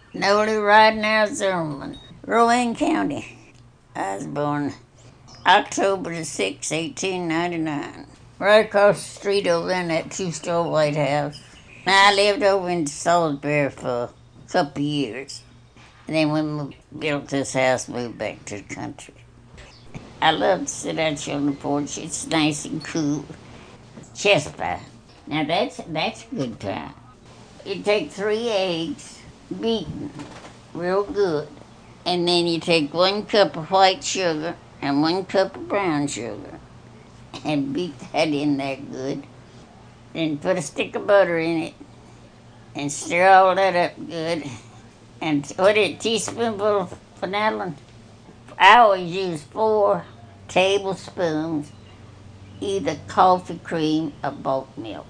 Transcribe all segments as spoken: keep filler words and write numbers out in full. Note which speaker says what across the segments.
Speaker 1: Nolly Ridenow Zimmerman, Rowan County. I was born October the sixth, eighteen ninety-nine. Right across the street over in that two-story White House. Now, I lived over in Salisbury for a couple of years. And then when we built this house, moved back to the country. I love to sit out here on the porch. It's nice and cool. Chest pie. Now that's that's a good time. You take three eggs, beaten real good, and then you take one cup of white sugar and one cup of brown sugar, and beat that in there good. Then put a stick of butter in it, and stir all that up good. And put a teaspoonful of vanilla. I always use four tablespoons, either coffee cream or bulk milk.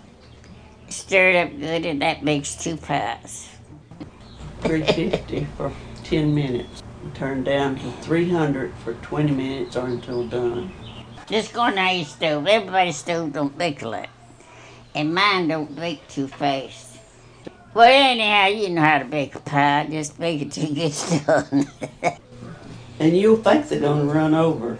Speaker 1: Stir it up good, and that makes two pies.
Speaker 2: three fifty for ten minutes. Turn down to three hundred for twenty minutes or until done.
Speaker 1: Just go on your stove. Everybody's stove don't bake a lot, and mine don't bake too fast. Well, anyhow, you know how to bake a pie. Just bake it till it gets done.
Speaker 2: And you'll think they're gonna run over,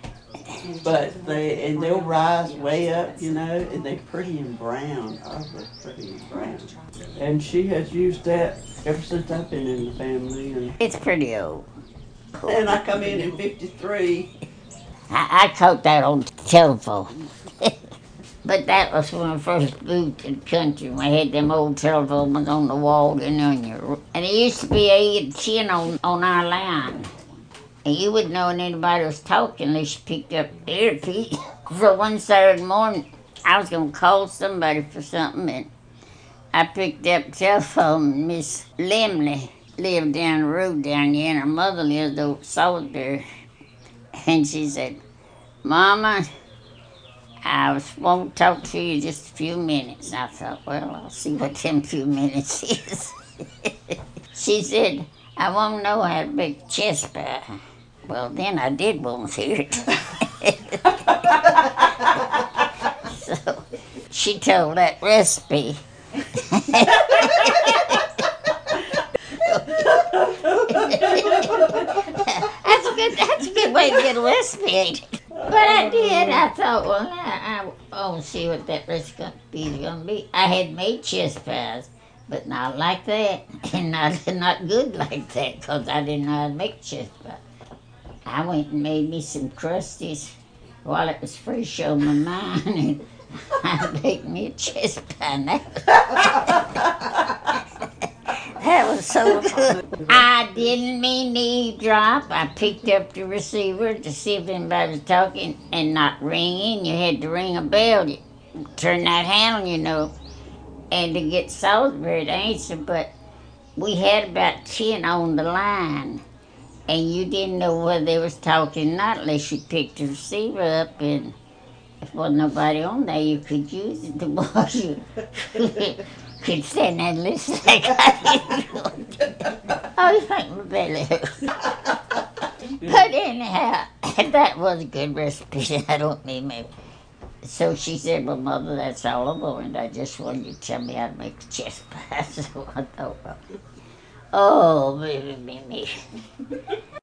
Speaker 2: but they and they'll rise way up, you know, and they're pretty and brown. Oh, they're pretty and brown. And she has used that ever since I've been in the family. And
Speaker 1: It's pretty old.
Speaker 2: and I come in in fifty-three.
Speaker 1: I, I caught that on the telephone. But that was when I first moved to the country. We had them old telephones on the wall and on your, and it used to be eight or ten on, on our line. And you wouldn't know when anybody was talking unless you picked up the earpiece. So one Saturday morning, I was going to call somebody for something, and I picked up the telephone. Miss Limley lived down the road down here, and her mother lived over Salisbury. And she said, "Mama, I was, won't talk to you just a few minutes." I thought, well, I'll see what them few minutes is. She said, "I want to know how to bake chest pie." Well, then I did want to hear it. So she told that recipe. That's a good. That's a good way to get a recipe, ain't it? But I did. I thought, well, I, I want to see what that recipe is going to be. I had made chest pies, but not like that, and not not good like that, because I didn't know how to make chest pie. I went and made me some crusties while it was fresh on my mind, and I baked me a chest pie now. That was so good. I didn't mean to eavesdrop. I picked up the receiver to see if anybody was talking and not ringing. You had to ring a bell. You turn that handle, you know, and to get Salisbury to answer. But we had about ten on the line, and you didn't know whether they was talking or not unless you picked the receiver up, and if there wasn't nobody on there, you could use it to watch you. Could stand there and listen like I did. Oh, you think my belly hurts. But anyhow, that was a good recipe. I don't mean maybe. So she said, "Well, Mother, that's all I wanted. I just wanted you to tell me how to make a chest pie." So I thought, well, oh, baby, me, me.